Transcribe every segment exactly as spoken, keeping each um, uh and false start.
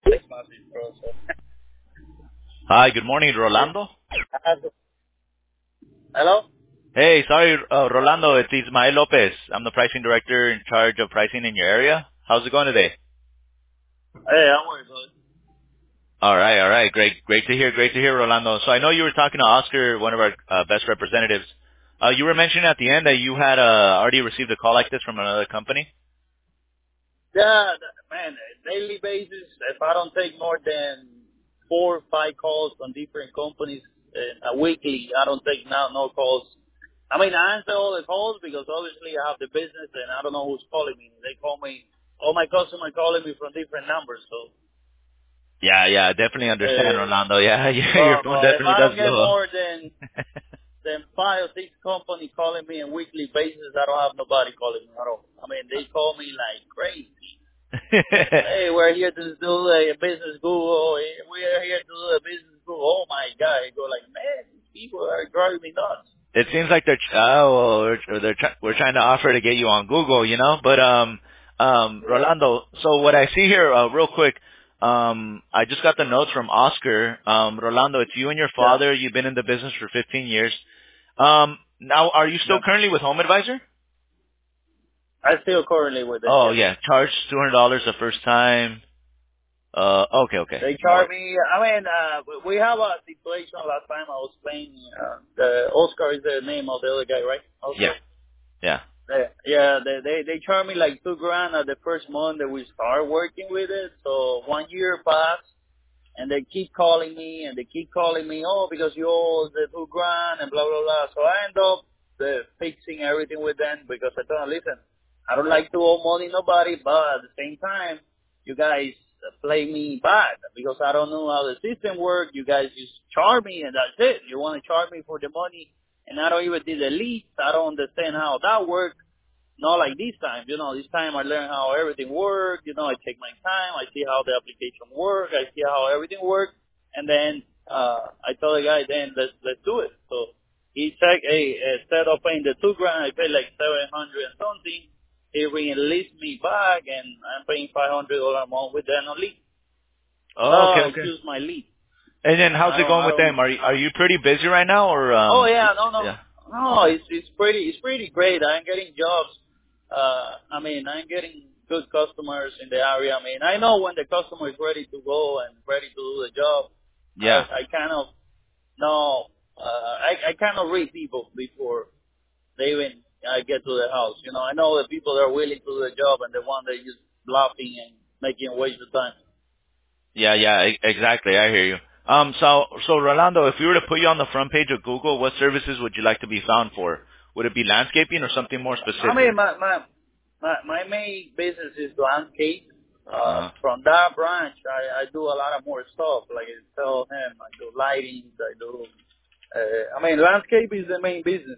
text message, bro. So. Hi, good morning, Rolando. I have to- Hello? Hey, sorry, uh, Rolando, it's Ismael Lopez. I'm the pricing director in charge of pricing in your area. How's it going today? Hey, I'm worried, bro. All right, all right, great, great to hear, great to hear, Rolando. So I know you were talking to Oscar, one of our uh, best representatives. Uh, you were mentioning at the end that you had uh, already received a call like this from another company. Yeah, th- man, daily basis, if I don't take more than four or five calls from different companies uh, a weekly, I don't take now no calls. I mean, I answer all the calls because obviously I have the business and I don't know who's calling me. They call me, all my customers calling me from different numbers. So, Yeah, yeah, definitely understand, uh, Rolando. Yeah, your your but, phone but if definitely I does don't get blow more than than five or six companies calling me on weekly basis, I don't have nobody calling me at all. I mean, they call me like crazy. up. Hey, we're here to do a business Google. We're here to do a business Google. Oh my God! I go like, man, these people are driving me nuts. It seems like they're oh well, we're, they're try, we're trying to offer to get you on Google, you know. But um, um, Yeah, Rolando. So what I see here, uh, real quick, um, I just got the notes from Oscar. Um, Rolando, it's you and your yeah, father. You've been in the business for fifteen years. Um, now, are you still yeah. currently with Home Advisor? I still currently with them. Oh Yes, yeah, charged two hundred dollars the first time. Uh, okay, okay, they no charge worries. me. I mean, uh, we have a situation last time I was playing. Uh, the Oscar is the name of the other guy, right? Yeah, Oscar. yeah. They, yeah, they they they charge me like two grand at the first month that we start working with it. So one year passed. And they keep calling me, and they keep calling me, oh, because you owe the two grand, and blah, blah, blah. So I end up uh, fixing everything with them because I told them, listen, I don't like to owe money nobody, but at the same time, you guys play me bad because I don't know how the system works. You guys just charge me, and that's it. You want to charge me for the money, and I don't even do the leads. I don't understand how that works. Not like this time, you know, this time I learn how everything works, you know, I take my time, I see how the application works, I see how everything works, and then, uh, I tell the guy, then let's, let's do it. So he said, hey, instead of paying the two grand, I paid like seven hundred and something. He released me back and I'm paying five hundred dollars a month with them on lead. Oh, okay, Oh, I okay. choose my lead. And then how's I it don't, going I with don't, them? Are you, are you pretty busy right now, or oh um? yeah, no, no, Yeah. no. It's it's pretty it's pretty great. I'm getting jobs. Uh, I mean, I'm getting good customers in the area. I mean, I know when the customer is ready to go and ready to do the job. Yeah. I I kind of know. Uh, I I kind of read people before they even uh, get to the house. You know, I know the people that are willing to do the job and the one that is bluffing and making waste of time. Yeah, yeah, e- exactly. I hear you. Um, so, so Rolando, if we were to put you on the front page of Google, what services would you like to be found for? Would it be landscaping or something more I specific? mean, my my my, my main business is landscape. Uh, Uh, from that branch, I, I do a lot of more stuff. Like I tell him, I do lighting. I do. Uh, I mean, landscape is the main business.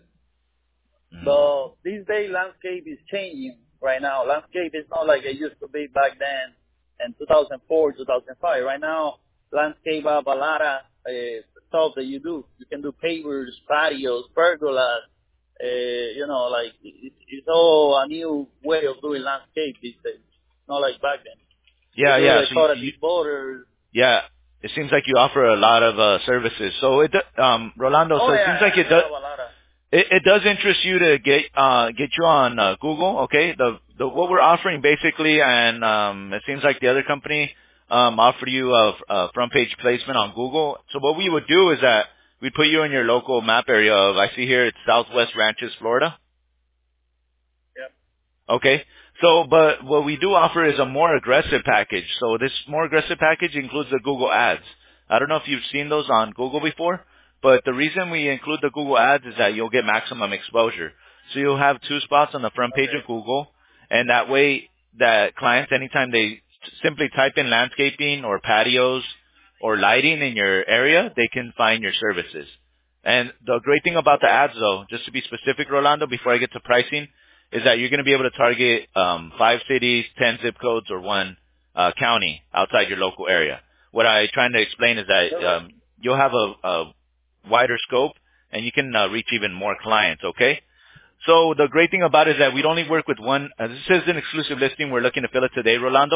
mm, So these days, landscape is changing right now. Landscape is not like it used to be back then in two thousand four, two thousand five. Right now, landscape have a lot of uh, stuff that you do. You can do pavers, patios, pergolas. Uh, you know, like it, it's all a new way of doing landscape these days. Not like back then. You yeah, do yeah. the So, you, you, decorative borders. yeah, it seems like you offer a lot of uh, services. So, it, do- um, Rolando, Oh so it yeah, seems like it I does. have a lot of. It, it does interest you to get uh, get you on uh, Google, okay? The, the what we're offering basically, and um, it seems like the other company um, offered you a, a front page placement on Google. So what we would do is that we'd put you in your local map area of, I see here it's Southwest Ranches, Florida. Yeah. Okay. So, but what we do offer is a more aggressive package. So this more aggressive package includes the Google Ads. I don't know if you've seen those on Google before, but the reason we include the Google Ads is that you'll get maximum exposure. So you'll have two spots on the front page Okay. of Google, and that way that clients, anytime they simply type in landscaping or patios or lighting in your area, they can find your services. And the great thing about the Okay. ads though, just to be specific, Rolando, before I get to pricing, is that you're going to be able to target um, five cities, ten zip codes, or one uh, county outside your local area. What I'm trying to explain is that Okay. um, you'll have a, a wider scope, and you can uh, reach even more clients. Okay. So the great thing about it is that we'd only work with one. Uh, this is an exclusive listing. We're looking to fill it today, Rolando.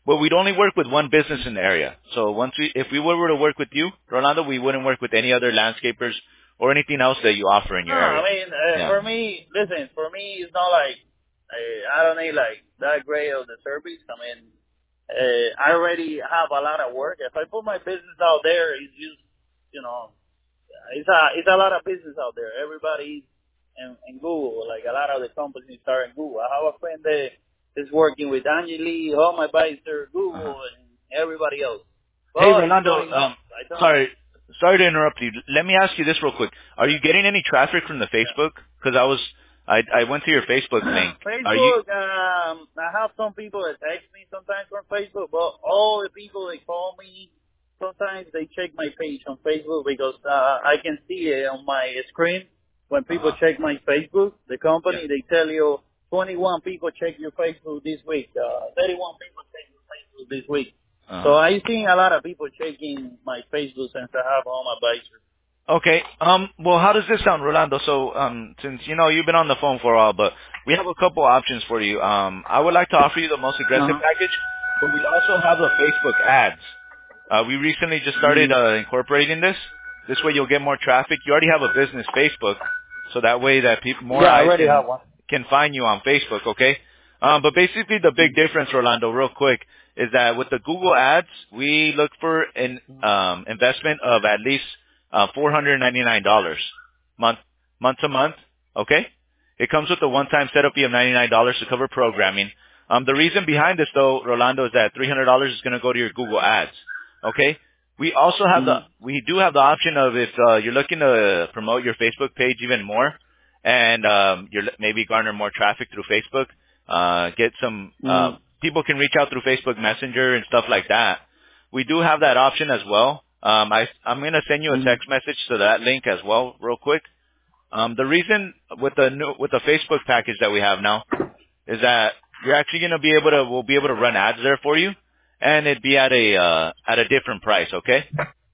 but we'd only work with one business in the area. So once we, if we were to work with you, Rolando, we wouldn't work with any other landscapers or anything else that you offer in No, your area. I mean, uh, Yeah. for me, listen, for me, it's not like, uh, I don't need like that great of the service. I mean, uh, I already have a lot of work. If I put my business out there, it's just, you know, it's a, it's a lot of business out there. Everybody in, in Google, like a lot of the companies are in Google. I have a friend that is working with Angie Lee, Home Advisor, Google, Uh-huh. and everybody else. Hey, Well, it's Rolando, not enough. um, I don't, sorry, sorry to interrupt you. Let me ask you this real quick. Are you getting any traffic from the Facebook? Because I was, I, I went to your Facebook link. Are you? Facebook, um, I have some people that text me sometimes from Facebook, but all the people that call me, sometimes they check my page on Facebook because uh, I can see it on my screen. When people Uh-huh. check my Facebook, the company, Yeah. they tell you twenty-one people check your Facebook this week, uh, thirty-one people check your Facebook this week. Uh-huh. So I seen a lot of people checking my Facebook since I have Home Advisor. Okay. Um. Well, how does this sound, Rolando? So, um, since you know you've been on the phone for a while, but we have a couple options for you. Um, I would like to offer you the most aggressive Uh-huh. package, but we also have the Facebook ads. Uh, we recently just started Mm-hmm. uh, incorporating this. This way, you'll get more traffic. You already have a business Facebook, so that way that people more Yeah, I eyes already have can one. can find you on Facebook. Okay. Um, but basically, the big difference, Rolando, real quick, is that with the Google ads, we look for an um, investment of at least uh, four hundred ninety-nine dollars month month to month. Okay, it comes with a one-time setup fee of ninety-nine dollars to cover programming. Um, the reason behind this, though, Rolando, is that three hundred dollars is going to go to your Google ads. Okay, we also have the Mm-hmm. we do have the option of if uh, you're looking to promote your Facebook page even more, and um, you're maybe garner more traffic through Facebook, uh, get some uh, Mm-hmm. people can reach out through Facebook Messenger and stuff like that. We do have that option as well. Um, I, I'm going to send you a text message to that link as well, real quick. Um, the reason with the new, with the Facebook package that we have now is that you're actually going to be able to, we'll be able to run ads there for you, and it'd be at a uh, at a different price. Okay.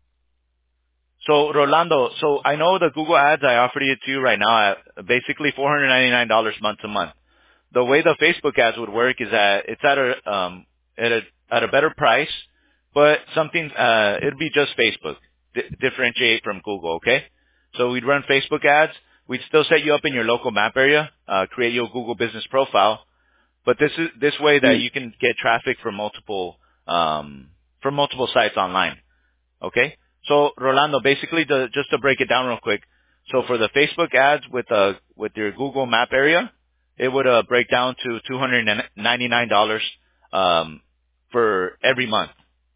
So Rolando, so I know the Google ads I offered it to you right now at basically four hundred ninety-nine dollars month to month. The way the Facebook ads would work is that it's at a um at a at a better price, but something uh it'd be just Facebook di- differentiate from Google. Okay, so we'd run Facebook ads. We'd still set you up in your local map area, uh, create your Google business profile, but this is this way that you can get traffic from multiple um from multiple sites online. Okay, so Rolando, basically, the, just to break it down real quick, so for the Facebook ads with uh with your Google Map area, it would uh, break down to two hundred ninety-nine dollars um, for every month.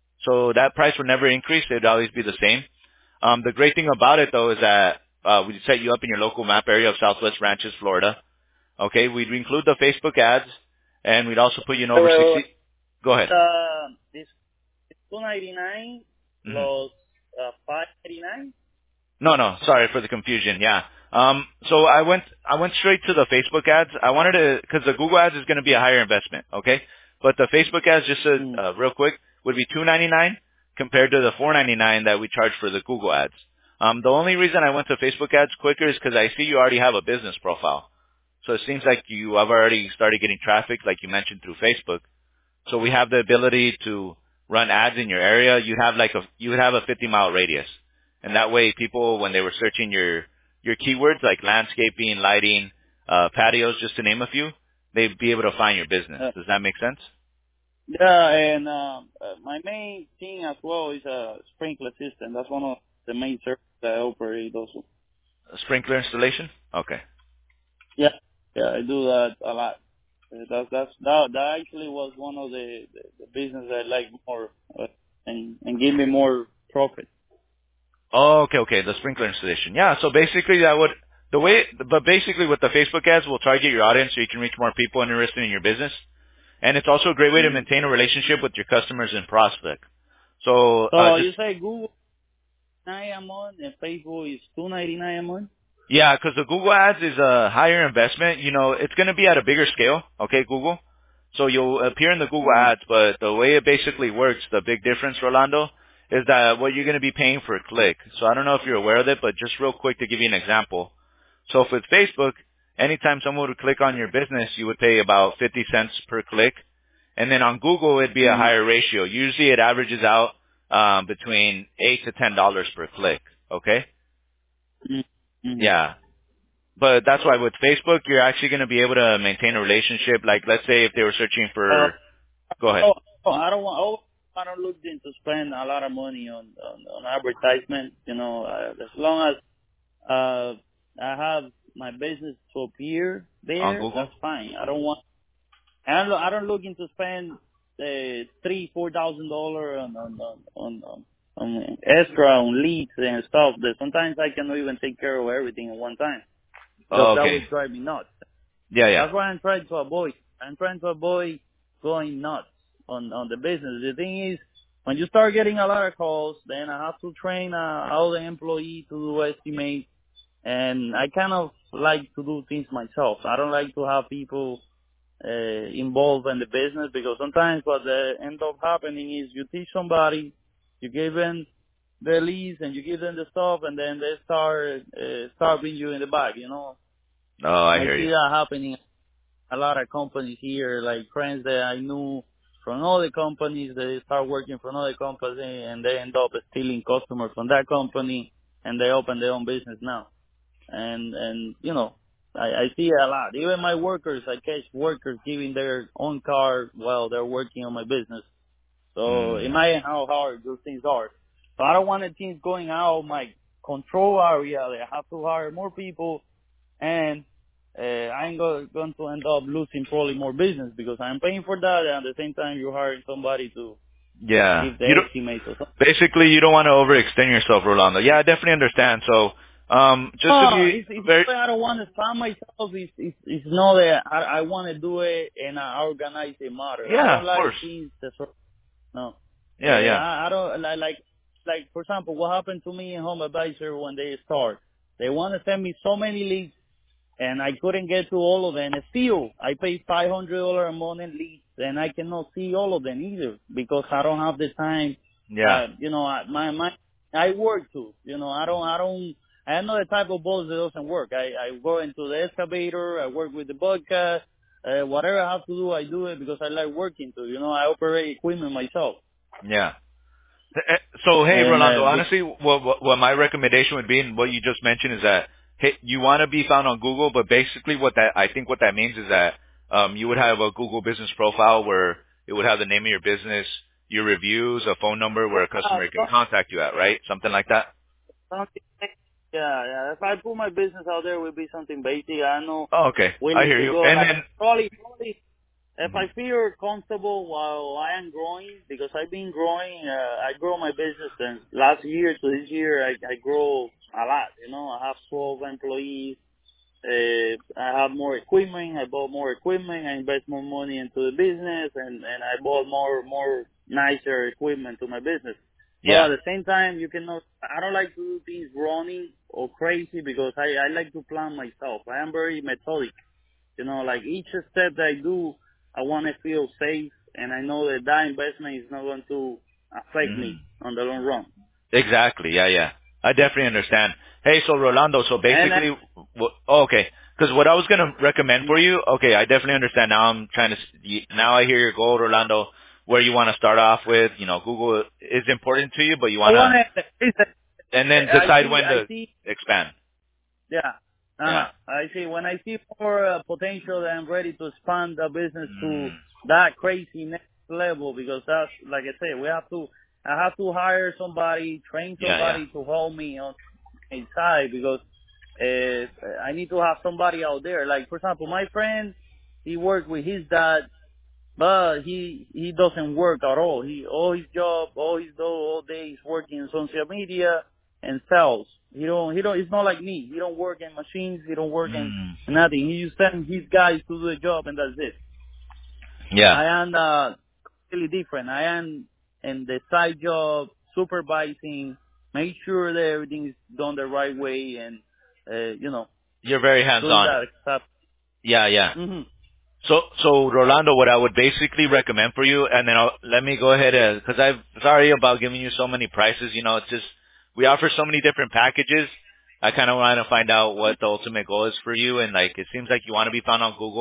So that price would never increase; it would always be the same. Um, the great thing about it, though, is that uh, we'd set you up in your local map area of Southwest Ranches, Florida. Okay, we'd include the Facebook ads, and we'd also put you in Wait, over wait, wait. sixty. Go ahead. Uh, this two ninety-nine Mhm. plus uh, five eighty-nine. No, no, sorry for the confusion. Yeah. Um, so I went, I went straight to the Facebook ads. I wanted to, cause the Google ads is going to be a higher investment. Okay. But the Facebook ads, just uh, Mm. uh, real quick, would be two ninety-nine compared to the four ninety-nine that we charge for the Google ads. Um, the only reason I went to Facebook ads quicker is because I see you already have a business profile. So it seems like you have already started getting traffic, like you mentioned, through Facebook. So we have the ability to run ads in your area. You have like a, you would have a fifty mile radius. And that way people, when they were searching your, your keywords like landscaping, lighting, uh, patios, just to name a few, they'd be able to find your business. Uh, Does that make sense? yeah, and um, uh, my main thing as well is a sprinkler system. That's one of the main services that I operate also. A sprinkler installation? Okay. Yeah, yeah, I do that a lot. Uh, That's that's that that actually was one of the the, the business I like more uh, and and give me more profit. Oh, okay, okay. The sprinkler installation. Yeah. So basically that would, the way, but basically with the Facebook ads, we'll target your audience so you can reach more people interested in your business. And it's also a great way to Mm. maintain a relationship with your customers and prospect. So, uh, So just, you say Google nine a month and Facebook is two ninety nine a month. yeah, because the Google ads is a higher investment. You know, it's going to be at a bigger scale. Okay, Google. So you'll appear in the Google Mm. ads, but the way it basically works, the big difference, Rolando, is that what you're going to be paying for a click. So I don't know if you're aware of it, but just real quick to give you an example. So if with Facebook, anytime someone would click on your business, you would pay about fifty cents per click. And then on Google, it'd be a Mm-hmm. higher ratio. Usually it averages out um, between eight to ten dollars per click. Okay? Mm-hmm. Yeah. But that's why with Facebook, you're actually going to be able to maintain a relationship. Like, let's say if they were searching Uh, for, go ahead. oh, oh, I don't want. Oh, I don't look into spend a lot of money on on, on advertisement. You know, uh, as long as uh I have my business to appear On there, Google? that's fine. I don't want. I don't. I don't looking to spend uh, three, four thousand dollar on on on on. on on extra on leads and stuff that sometimes I cannot even take care of everything at one time because Oh, that okay. would drive me nuts. Yeah, yeah. That's why I'm trying to avoid. I'm trying to avoid going nuts on on the business. The thing is, when you start getting a lot of calls, then I have to train uh, all the employee to do estimate, and I kind of like to do things myself. I don't like to have people uh, involved in the business because sometimes what uh, end up happening is you teach somebody, you give them the leads and you give them the stuff, and then they start uh, starving you in the back. You know, Oh, I I hear see you. that happening a lot of companies here, like friends that I knew from other companies, they start working for another company and they end up stealing customers from that company and they open their own business now. And, and, you know, I, I see it a lot. Even my workers, I catch workers giving their own car while they're working on my business. So Mm. imagine how hard those things are. So I don't want the things going out of my control area. I have to hire more people and uh, I'm go- going to end up losing probably more business because I'm paying for that, and at the same time you're hiring somebody to Yeah. give You the don't, estimates or something. basically, you don't want to overextend yourself, Rolando. Yeah, I definitely understand. So, um, just to No, be it's, it's very, not that I don't want to spam myself. It's, it's, it's not that I, I want to do it in an organized manner. I yeah, don't of course. like things that sort no. Uh, Yeah, yeah. I, I don't like, like, like, for example, what happened to me in Home Advisor when they start. They want to send me so many leads and I couldn't get to all of them. And still, I pay five hundred dollars a month in leads, and I cannot see all of them either because I don't have the time. Yeah. Uh, you know, I, my my I work too. You know, I don't I don't. I'm not the type of boss that doesn't work. I I go into the excavator. I work with the Bobcat. Uh, whatever I have to do, I do it because I like working too. You know, I operate equipment myself. Yeah. Eh, So, hey, And Rolando, uh, be- honestly, what, what, what my recommendation would be, and what you just mentioned, is that hey, you want to be found on Google, but basically, what that I think what that means is that um, you would have a Google business profile where it would have the name of your business, your reviews, a phone number where a customer can uh, contact you at, right? Something like that. something, yeah, yeah. If I put my business out there, it would be something basic. I know Oh, okay, I willing hear to you. go. And Like then, probably, probably if mhm. I feel comfortable while I am growing, because I've been growing, uh, I grow my business and last year to this year, I, I grow a lot. You know, I have twelve employees. Uh, I have more equipment. I bought more equipment. I invest more money into the business, and and I bought more more nicer equipment to my business. But yeah, at the same time, you cannot. I don't like to do things running or crazy because I I like to plan myself. I am very methodic. You know, like each step that I do, I want to feel safe, and I know that that investment is not going to affect hmm me on the long run. exactly. Yeah, yeah. I definitely understand. Hey, so Rolando, so And basically, wh- oh, okay, because what I was gonna recommend I, for you, okay, I definitely understand. Now I'm trying to, s- y- now I hear your goal, Rolando, where you want to start off with. You know, Google is important to you, but you I want want to, to. and then I decide see. when I to see. expand. Yeah. Uh-huh. Yeah. I see. When I see more uh, potential, I'm ready to expand the business to Mm, that crazy next level because that's, like I say, we have to, I have to hire somebody, train yeah, yeah. somebody to hold me on inside because uh, I need to have somebody out there. Like, for example, my friend, he worked with his dad but he he doesn't work at all. He all his job, all his do all day is working in social media and sales. He don't he don't. It's not like me. He don't work in machines. He don't work in Mm, nothing. He just send his guys to do the job and that's it. yeah. I am uh, really different. I am in the side job supervising, make sure that everything is done the right way and uh, you know You're very hands doing on. that stuff. Yeah, yeah. hmm So, so Rolando, what I would basically recommend for you, and then I'll, let me go ahead because I'm sorry about giving you so many prices. You know, it's just we offer so many different packages. I kind of want to find out what the ultimate goal is for you, and like it seems like you want to be found on Google.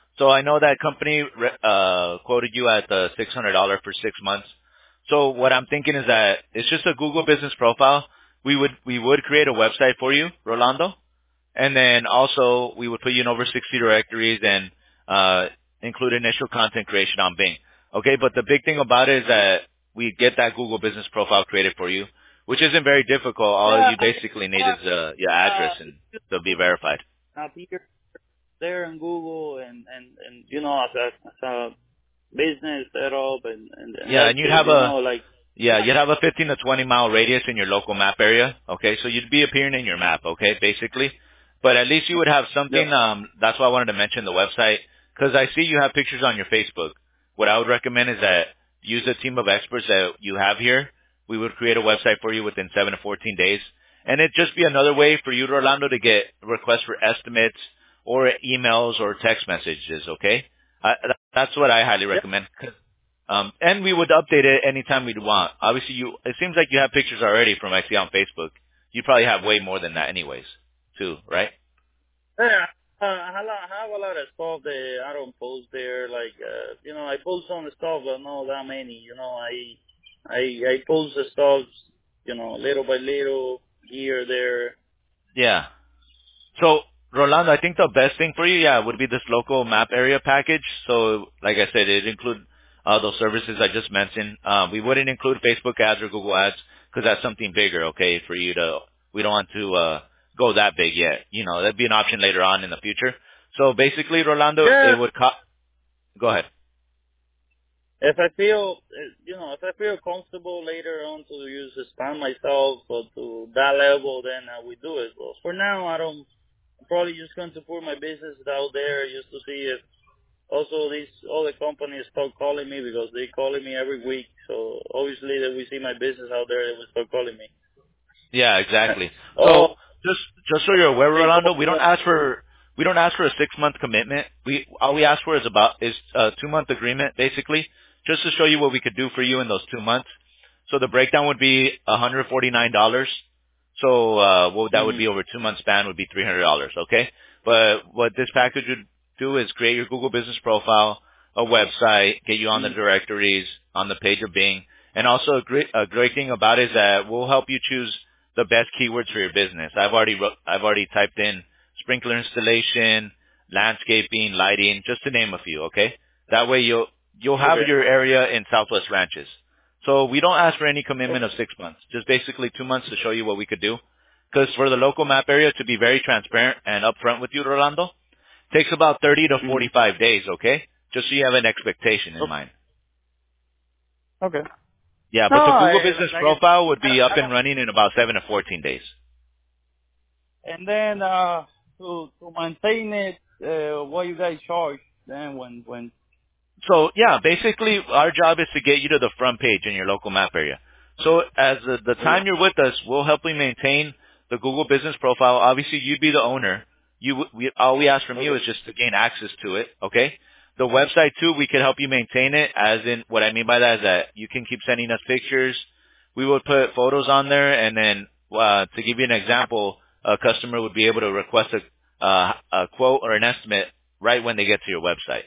So I know that company re- uh, quoted you at the six hundred dollars for six months. So what I'm thinking is that it's just a Google business profile. We would we would create a website for you, Rolando, and then also we would put you in over sixty directories and uh, include initial content creation on Bing. Okay, but the big thing about it is that we get that Google business profile created for you, which isn't very difficult. All Yeah, you basically need uh, is uh, your address uh, and to be verified. up here, there in Google, and and and you know, as a, as a business setup, and and, and Yeah, that's and you'd it. have You a know, like yeah, you'd have a fifteen to twenty mile radius in your local map area. Okay, so you'd be appearing in your map. Okay, basically, but at least you would have yeah, something. Um, that's why I wanted to mention the website because I see you have pictures on your Facebook. What I would recommend is that use a team of experts that you have here. We would create a website for you within seven to fourteen days, and it'd just be another way for you, Orlando, to get requests for estimates or emails or text messages. Okay, I, that's what I highly yeah, recommend. Um, and we would update it anytime we'd want. Obviously, you. It seems like you have pictures already from I see on Facebook. You probably have way more than that, anyways, too, right? yeah. Uh, I have a lot I have a lot of stuff that I don't post there. Like, uh, you know, I post some stuff, but not that many. You know, I I I post the stuff, you know, little by little, here there. Yeah. So, Rolando, I think the best thing for you, yeah, would be this local map area package. So, like I said, it include uh, those services I just mentioned. Um, we wouldn't include Facebook ads or Google ads because that's something bigger, okay, for you to, we don't want to uh, go that big yet. You know, that'd be an option later on in the future. So basically, Rolando, Yeah, it would co- go ahead. if I feel, uh, you know, if I feel comfortable later on to use expand myself or to that level, then I will do it. But for now, I don't. I'm probably just going to put my business out there just to see if also these other companies start calling me because they calling me every week. So obviously that we see my business out there, they will start calling me. Yeah, exactly. So Oh, just just so you're aware, they Rolando, call we me. don't ask for we don't ask for a six month commitment. We all we ask for is about is a two month agreement, basically, just to show you what we could do for you in those two months. So the breakdown would be one hundred forty nine dollars. So uh, what that would Mm-hmm. be over two months span would be three hundred dollars. Okay, but what this package would do is create your Google business profile, a website, get you on the Mm-hmm. directories, on the page of Bing, and also a great a great thing about it is that we'll help you choose the best keywords for your business. I've already wrote, I've already typed in sprinkler installation, landscaping, lighting, just to name a few. Okay, that way you'll you'll have Okay. your area in Southwest Ranches. So we don't ask for any commitment of six months, just basically two months to show you what we could do. Because for the local map area to be very transparent and upfront with you, Rolando, takes about thirty to Mm-hmm. forty-five days. Okay, just so you have an expectation in mind. Okay. Yeah, No, but the I, Google Business like I said, profile would I, be up I and don't. running in about seven to fourteen days. And then uh, to to maintain it, uh, what you guys charge? Then when when. So yeah, basically our job is to get you to the front page in your local map area. So as the, the Okay. time you're with us, we'll help you maintain the Google business profile. Obviously, you'd be the owner. You, we, all we ask from you Okay. is just to gain access to it. Okay. The website too, we can help you maintain it. As in, what I mean by that is that you can keep sending us pictures. We would put photos on there, and then uh, to give you an example, a customer would be able to request a, uh, a quote or an estimate right when they get to your website.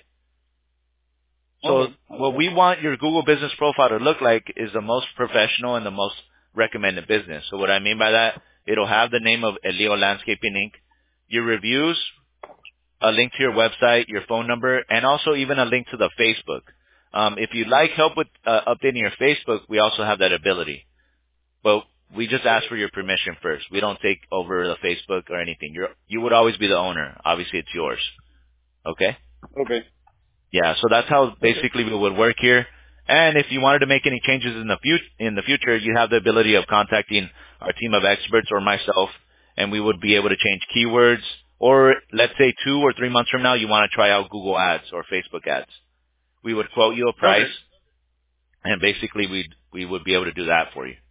So Okay. what Okay. we want your Google business profile to look like is the most professional and the most recommended business. So what I mean by that, it'll have the name of Elio Landscaping Incorporated, your reviews, a link to your website, your phone number, and also even a link to the Facebook. Um, if you'd like help with uh, updating your Facebook, we also have that ability. But we just ask for your permission first. We don't take over the Facebook or anything. You're, you would always be the owner. Obviously, it's yours. Okay? Okay. Yeah, so that's how Okay. basically we would work here. And if you wanted to make any changes in the future, in the future, you have the ability of contacting our team of experts or myself, and we would be able to change keywords. Or let's say two or three months from now, you want to try out Google Ads or Facebook Ads. We would quote you a price, Okay. and basically we we would be able to do that for you.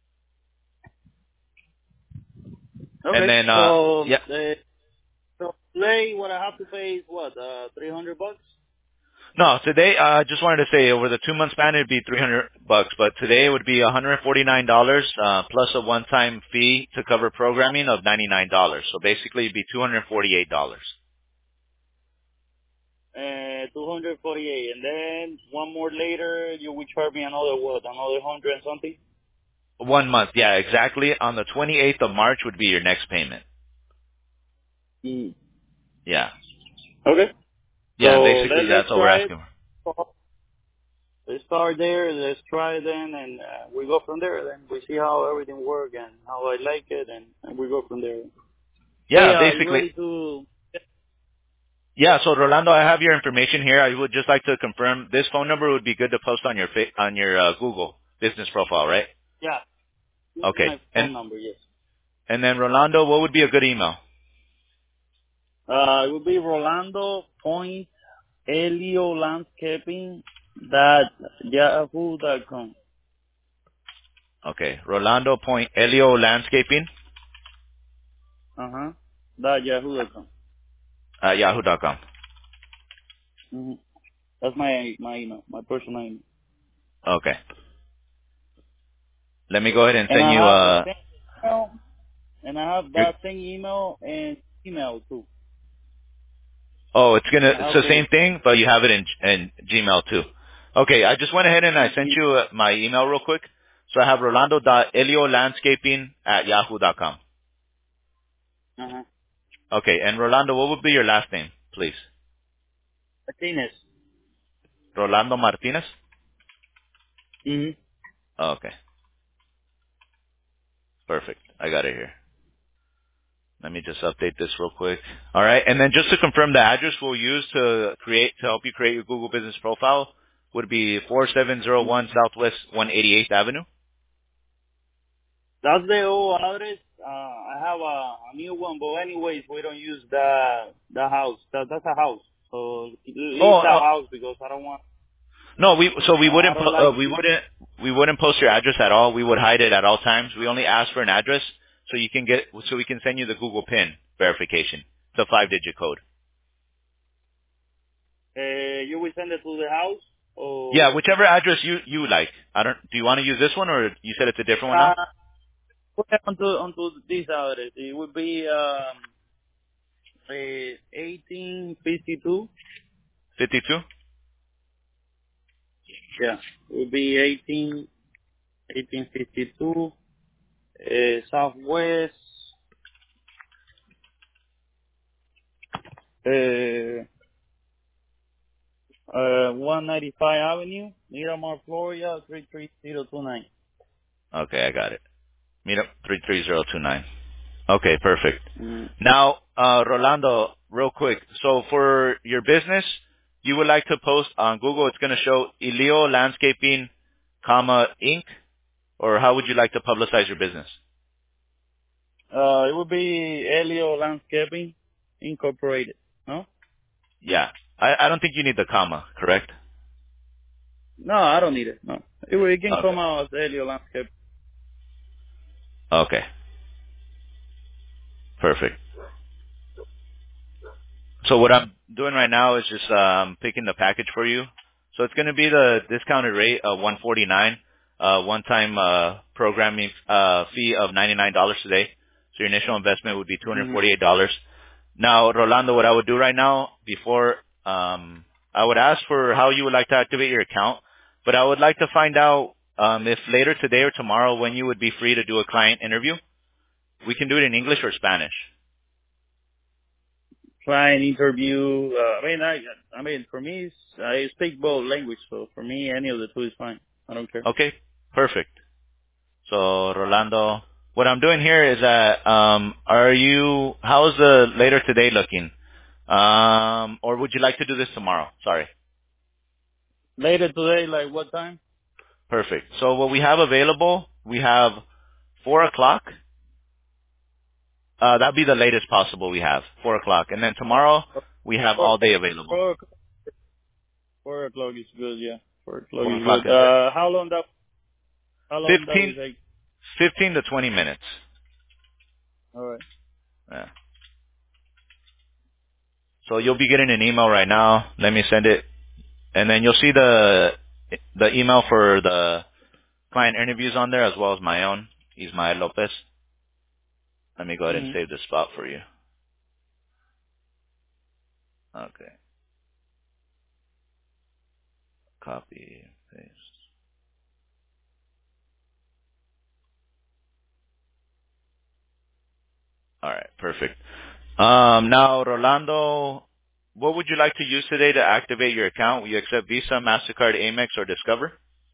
And Okay. then, uh, So yeah, uh, so today what I have to pay is what? Uh, three hundred bucks. no, today I uh, just wanted to say over the two month span it'd be three hundred bucks, but today it would be one hundred forty-nine dollars uh, plus a one time fee to cover programming of ninety-nine dollars. So basically it'd be two hundred forty-eight dollars. uh, two hundred forty-eight, and then one more later, you will charge me another what? Another hundred and something? One month, yeah, exactly. On the twenty-eighth of March would be your next payment. Mm. Yeah. Okay. Yeah, So basically let, that's let's what we're try it. asking. Let's start there. Let's try it then, and uh, we go from there. Then we see how everything works and how I like it, and, and we go from there. Hey, Yeah, uh, you basically. ready to? Yeah, so Rolando, I have your information here. I would just like to confirm this phone number would be good to post on your fa- on your uh, Google business profile, right? Yeah. This is Okay. my And phone number. Yes. and then Rolando, what would be a good email? Uh, it would be Rolando Point Elio Landscaping dot yahoo dot com. Okay, Rolando Point Elio Landscaping Uh huh. Dot yahoo dot com. at yahoo dot com. Mm-hmm. That's my my email, my personal email. Okay. Let me go ahead and And send I you have the uh same email, and I have your that same email and email too. oh, it's gonna I it's have the both. same thing, but you have it in in Gmail too. Okay, I just went ahead and I sent you uh, my email real quick. So I have Rolando dot Elio Landscaping at yahoo dot com. Uh huh. Okay, and Rolando, what would be your last name, please? Martinez. Rolando Martinez? Mm-hmm. Okay, perfect. I got it here. Let me just update this real quick. All right, and then just to confirm, the address we'll use to create to help you create your Google Business Profile would be four seven zero one Southwest one eighty-eighth Avenue. That's the old address. Uh, I have a, a new one, but anyways, we don't use the the house. That, that's a house. So leave Oh, the uh, house because I don't want. no, we so we Uh, I wouldn't don't po- like. uh, we wouldn't we wouldn't post your address at all. We would hide it at all times. We only ask for an address so you can get so we can send you the Google PIN verification, the five digit code. Uh, you will send it to the house Yeah, or whichever address you you like. I don't. Do you want to use this one or you said it's a different one now? uh, put it onto onto this address. It would be um uh, eighteen fifty-two. fifty-two. Yeah, it would be eighteen eighteen fifty-two uh, Southwest uh, uh, one ninety-five Avenue, Miramar, Florida three three zero two nine. Okay, I got it. Meet up three three zero two nine. Okay, perfect. Mm. Now, uh, Rolando, real quick. So for your business, you would like to post on Google. It's going to show Elio Landscaping, comma Inc. Or how would you like to publicize your business? Uh, it would be Elio Landscaping Incorporated. No, Yeah, I, I don't think you need the comma, correct? no, I don't need it. No, it, will- it can Okay. come out as Elio Landscaping. Okay, perfect. So what I'm doing right now is just um, picking the package for you. So it's going to be the discounted rate of one forty-nine, uh, one-time uh, programming uh, fee of ninety-nine dollars today. So your initial investment would be two hundred Mm-hmm. forty-eight dollars. Now, Rolando, what I would do right now, before um, I would ask for how you would like to activate your account, but I would like to find out um, if later today or tomorrow when you would be free to do a client interview. We can do it in English or Spanish. Try and interview. Uh, I mean, I, I mean, for me, it's, I speak both language, so for me, any of the two is fine. I don't care. Okay, perfect. So, Rolando, what I'm doing here is that, um, are you, how's the later today looking? Um, or would you like to do this tomorrow? Sorry. Later today, like what time? Perfect. So what we have available, we have four o'clock. Uh, that'd be the latest possible we have, four o'clock. And then tomorrow, we have Four, all day available. four, o'clock- four o'clock is good. Yeah, four o'clock Four is o'clock. good. And then Uh, how long that? How long that will fifteen, take? fifteen to twenty minutes. All right. Yeah. So you'll be getting an email right now. Let me send it. And then you'll see the, the email for the client interviews on there as well as my own, Ismael Lopez. Let me go ahead and Mm-hmm. save this spot for you. Okay. copy, paste. All right, perfect. Um, now, Rolando, what would you like to use today to activate your account? Will you accept Visa, MasterCard, Amex, or Discover?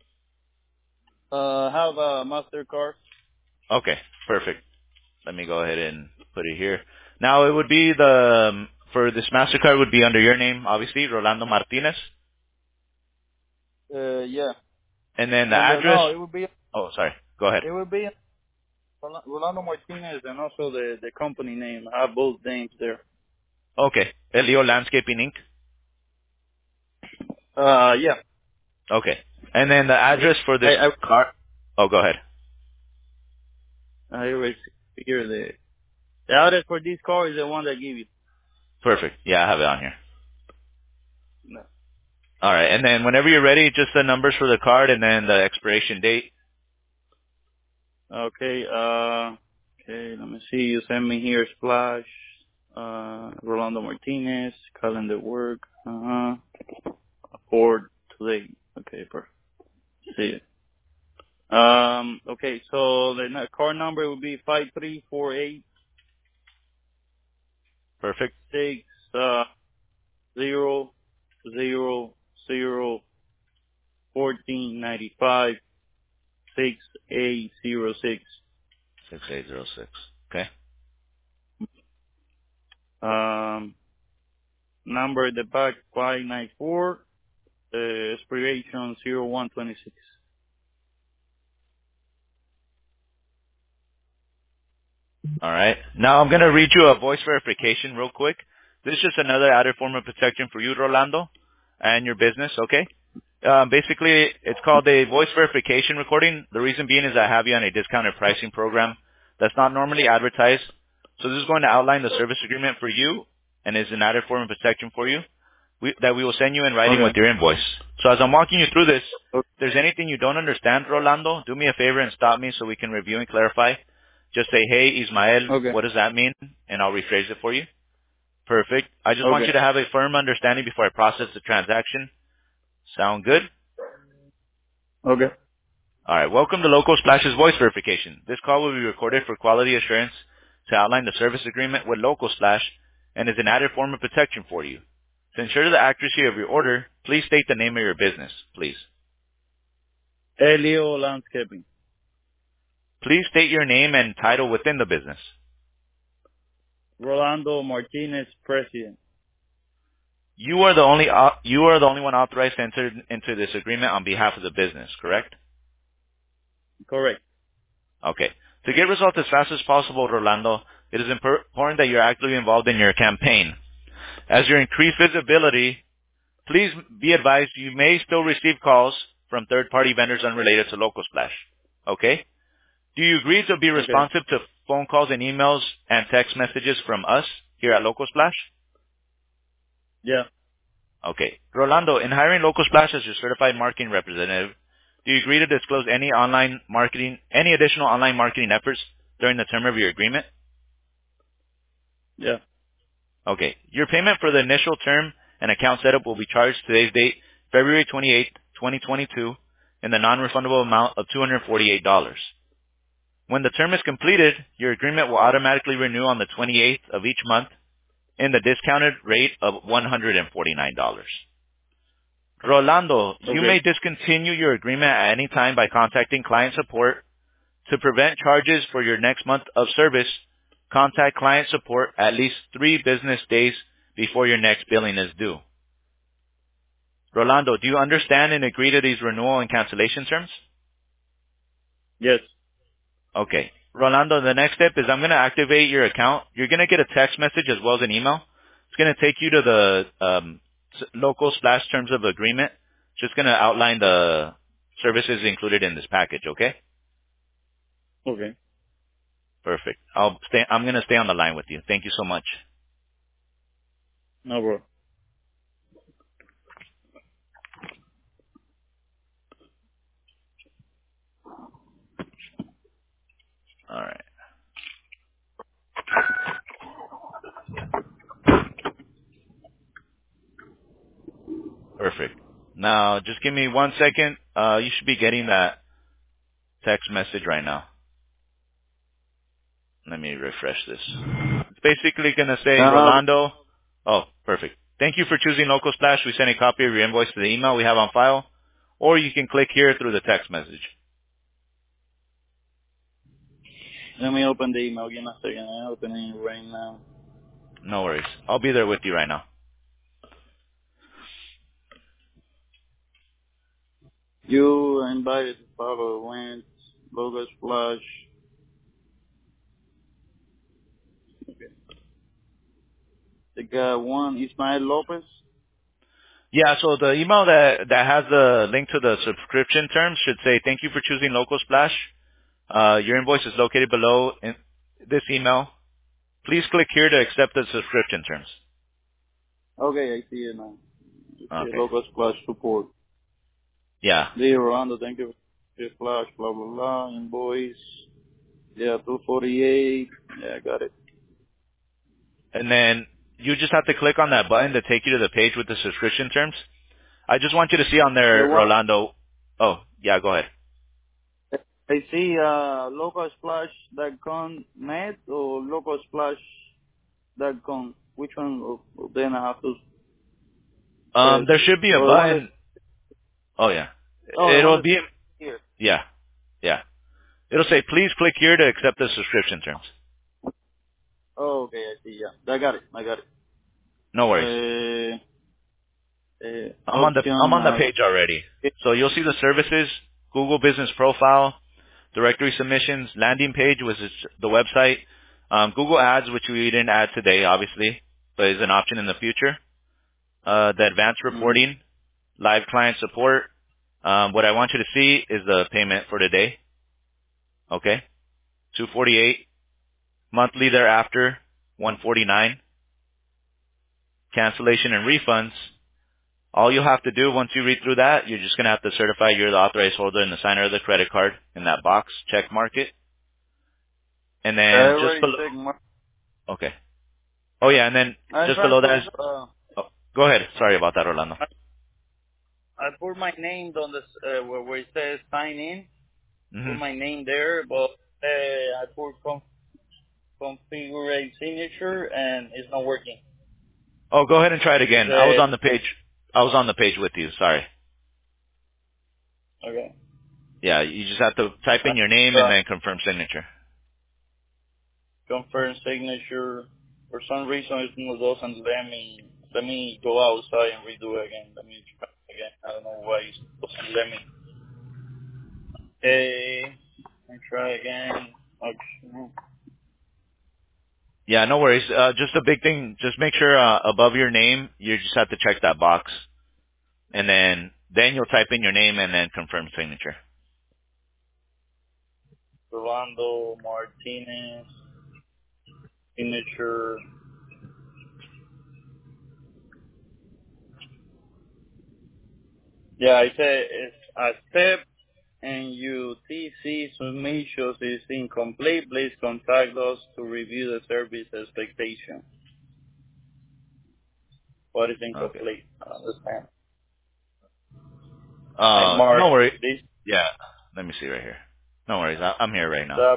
Uh, have a MasterCard. Okay, perfect. Let me go ahead and put it here. Now, it would be the, um, for this MasterCard would be under your name, obviously, Rolando Martinez. Uh, yeah. And then the And uh, address, no, it would be oh, sorry, go ahead. it would be Rolando Martinez and also the the company name. I have both names there. Okay, Elio Landscaping Incorporated. Uh, yeah. Okay. And then the address for this I I car, oh, go ahead. I always hear the the address for this car is the one that give you. Perfect. Yeah, I have it on here. No. All right. And then whenever you're ready, just the numbers for the card and then the expiration date. Okay. Uh. Okay. Let me see. You send me here splash. Uh, Rolando Martinez calendar work. Uh huh. For today. Okay. Perfect. See it. Um. Okay. So the n- card number would be five three four eight Perfect. six uh zero zero zero fourteen ninety five six eight zero six. six eight zero six. Okay. Um. Number at the back five nine four. Uh, expiration zero one twenty six. All right. Now I'm going to read you a voice verification real quick. This is just another added form of protection for you, Rolando, and your business, okay? Um, basically, it's called a voice verification recording. The reason being is I have you on a discounted pricing program that's not normally advertised. So this is going to outline the service agreement for you and is an added form of protection for you we, that we will send you in writing with Okay. your invoice. So as I'm walking you through this, Okay. if there's anything you don't understand, Rolando, do me a favor and stop me so we can review and clarify. Just say, hey, Ismael, Okay. what does that mean? And I'll rephrase it for you. Perfect. I just want Okay. you to have a firm understanding before I process the transaction. Sound good? Okay. All right. Welcome to Local Splash's voice verification. This call will be recorded for quality assurance to outline the service agreement with Local Splash and is an added form of protection for you. To ensure the accuracy of your order, please state the name of your business, please. Elio Landscaping. Please state your name and title within the business. Rolando Martinez, President. You are the only au- you are the only one authorized to enter into this agreement on behalf of the business, correct? Correct. Okay. To get results as fast as possible, Rolando, it is impor- important that you're actively involved in your campaign. As your increased visibility, please be advised you may still receive calls from third-party vendors unrelated to Local Splash. Okay? Do you agree to be Okay. responsive to phone calls and emails and text messages from us here at Local Splash? Yeah. Okay. Rolando, in hiring Local Splash as your certified marketing representative, do you agree to disclose any online marketing, any additional online marketing efforts during the term of your agreement? Yeah. Okay. Your payment for the initial term and account setup will be charged today's date, February twenty-eighth, twenty twenty-two, in the non-refundable amount of two hundred forty-eight dollars. When the term is completed, your agreement will automatically renew on the twenty-eighth of each month in the discounted rate of one hundred forty-nine dollars. Rolando, you Okay. may discontinue your agreement at any time by contacting client support. To prevent charges for your next month of service, contact client support at least three business days before your next billing is due. Rolando, do you understand and agree to these renewal and cancellation terms? Yes. Okay. Rolando, the next step is I'm going to activate your account. You're going to get a text message as well as an email. It's going to take you to the um, s- local splash terms of agreement. It's just going to outline the services included in this package, okay? Okay. Perfect. I'll stay, I'm going to stay on the line with you. Thank you so much. No, bro. All right. Perfect. Now, just give me one second. Uh, you should be getting that text message right now. Let me refresh this. It's basically going to say, Uh, Rolando. Oh, perfect. Thank you for choosing Local Splash. We send a copy of your invoice to the email we have on file, or you can click here through the text message. let me open the email. Give me a second. I'm opening it right now. No worries. I'll be there with you right now. You are invited to follow Wentz, Logo Splash. The guy one, Ismael Lopez. Yeah, so the email that, that has the link to the subscription terms should say, thank you for choosing Local Splash. Uh, your invoice is located below in this email. Please click here to accept the subscription terms. Okay, I see it now. I see it. Okay. Logo Splash support. Yeah. Dear Rolando, thank you for your Splash, blah, blah, blah, invoice. Yeah, two forty-eight. Yeah, I got it. And then you just have to click on that button to take you to the page with the subscription terms. I just want you to see on The there, one, Rolando. Oh, yeah, go ahead. I see uh, locosplash dot com net or locosplash dot com. Which one of of them I have to Um, press? there should be a Or the one that, button. Oh, yeah. oh, the one It'll that's be, here. yeah, yeah. It'll say, please click here to accept the subscription terms. Oh, okay, I see, yeah. I got it, I got No worries. it. Uh, uh, I'm on the, I'm option, on the uh, page already. So you'll see the services, Google Business Profile, directory submissions, landing page, which is the website, um, Google Ads, which we didn't add today, obviously, but is an option in the future, uh, the advanced mm, reporting, live client support. Um, what I want you to see is the payment for today. Okay, two forty-eight monthly thereafter, one forty-nine. Cancellation and refunds. All you'll have to do once you read through that, you're just gonna have to certify you're the authorized holder and the signer of the credit card in that box. Check mark it, and I then just already below. checked my, Okay. Oh yeah, and then I'm just trying below to, that is. uh, Oh, go ahead. Sorry about that, Orlando. I, I put my name on this, uh, where, where it says sign in, hmm put my name there, but, uh, I put com- configure a signature and it's not working. Oh, go ahead and try it It again. I was says, on the page. I was on the page with you. Sorry. okay. Yeah, you just have to type in your name and Uh, then confirm signature. confirm signature. For some reason, it doesn't let me let me go outside and redo it again. Let me try again. I don't know why it doesn't let me. Okay, let me try again. Okay. Yeah, no worries. Uh, just a big thing. Just make sure uh, above your name, you just have to check that box, and then then you'll type in your name and then confirm signature. Rolando Martinez signature. Yeah, I say it's a step and U T C submissions is incomplete. Please contact us to review the service expectation. What is Okay. incomplete? I don't understand. I Uh, mark no worries. this Yeah. Let me see right here. No worries. I, I'm here right now. stuff.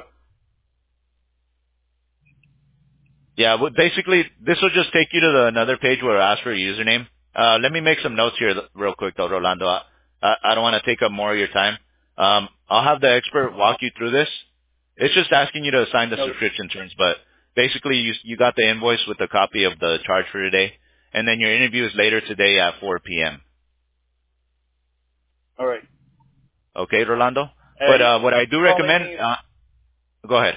Yeah, well, basically, this will just take you to the another page where it asks for a username. Uh, let me make some notes here real quick, though, Rolando. I, I I don't want to take up more of your time. Um, I'll have the expert walk you through this. It's just asking you to assign the No. subscription terms, but basically, you you got the invoice with a copy of the charge for today, and then your interview is later today at four p.m. All right. Okay, Rolando? Uh, But you uh, what I do calling recommend, me? uh, go ahead.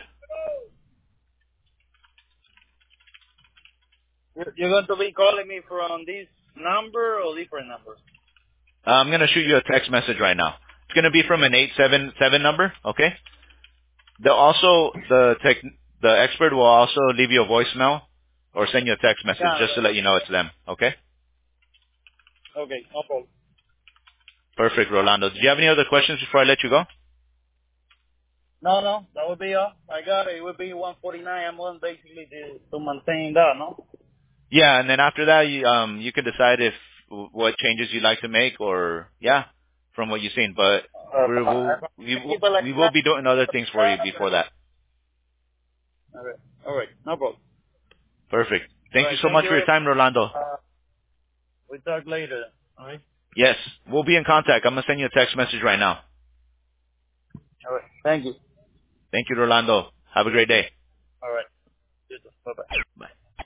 You're you're going to be calling me from this number or different numbers? Uh, I'm going to shoot you a text message right now. It's going to be from an eight seven seven number, okay? The also the tech the expert will also leave you a voicemail or send you a text message just Canada. to let you know it's them. Okay? Okay, no problem. Perfect, Rolando. Do you have any other questions before I let you go? No, no, that would be all. I got it. It would be one forty-nine a month basically to, to maintain that, no? Yeah, and then after that, you um you can decide if what changes you'd like to make, or yeah, from what you've seen. But Uh, we will we will keep it like we will that. be doing other things for you before that. All right. All right. No problem. Perfect. All Thank you right. so Thank much you for your very time, Rolando. much. Uh, we talk later. All right. Yes, we'll be in contact. I'm gonna send you a text message right now. All right. Thank you. Thank you, Rolando. Have a great day. All right. Bye bye. Bye.